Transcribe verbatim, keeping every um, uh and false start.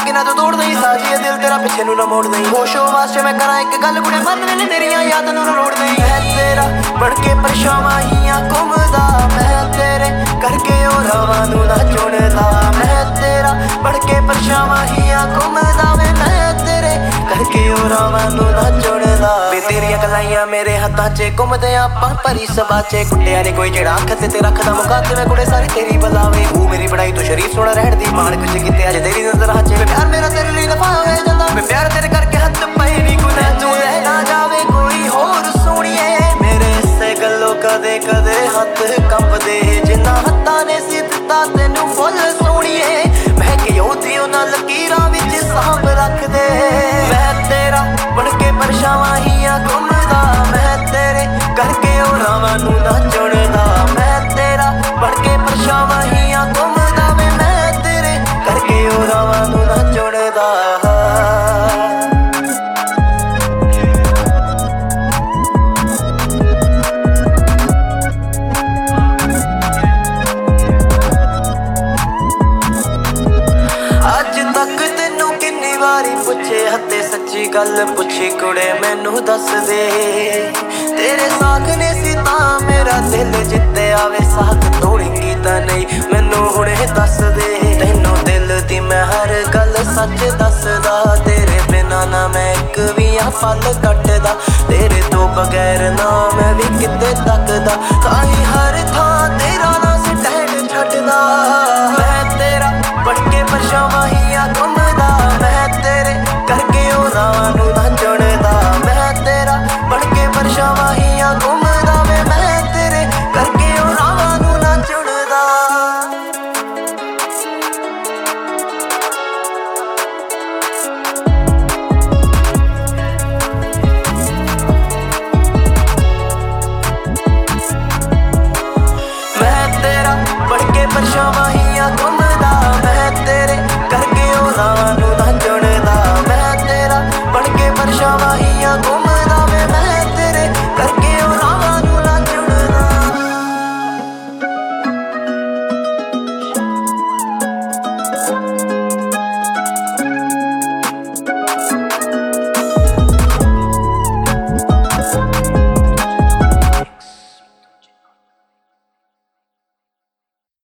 किना तो तोड़ दई साजी दिल तेरा पिछे नू ना मोड़ दई होशो वास्ते मैं करा एक गल कुड़े मन वेले तेरियां यादां नू रोड़ दई मैं तेरा बन के परछावां हियां घुमदा मैं तेरे करके ओ रावां नू ना चुनदा मैं तेरा बन के परछावां हियां घुमदा वे मैं तेरे करके ओ रावां नू ना चुनदा वे तेरियां गलाइयां मेरे हत्थां च घुमदे आपां भरी सभा च कुट्टिया ने कोई जेड़ा अख ते रखदा मुका ते मैं कुड़े सारी तेरी बजावे तू मेरी बड़ाई तू शरीफ सोना रहण दी मान कुछ कीते अज तेरी नजर च प्यार मेरा तेरे लिए दफा हो जांदा मैं प्यार तेरे करके हत्थ पए नी गुना तू ले ना जावे कोई होर सोहणिए मेरे इसे गल्लों कदे कदे हत्थ कंबदे जिन्ना हत्थां ने सी दित्ता तैनू फुल सोहणिए मैं कि ओदी उन्हां लकीरां विच सांभ रख दे मैं तेरा बन के परछावां हियां घुमदा मैं तेरे करके ओ रावां नू ना चुनदा मैं तेरा बन के परछावां हियां घुमदा वे मैं तेरे करके ओ रावां नू ना चुनदा पुछे हत्ते सच्ची गल पुछी कुड़े मैनू दस दे तेरे साथ ने सी तां मेरा दिल जिते आवे साथ तोड़ेंगी तां नहीं मैनू हुणे दस दे तैनू दिल दी मैं हर गल सच दसदा तेरे बिना ना मैं इक भी पल कटदा तेरे तो बगैर ना मैं भी किते तकदा तां ही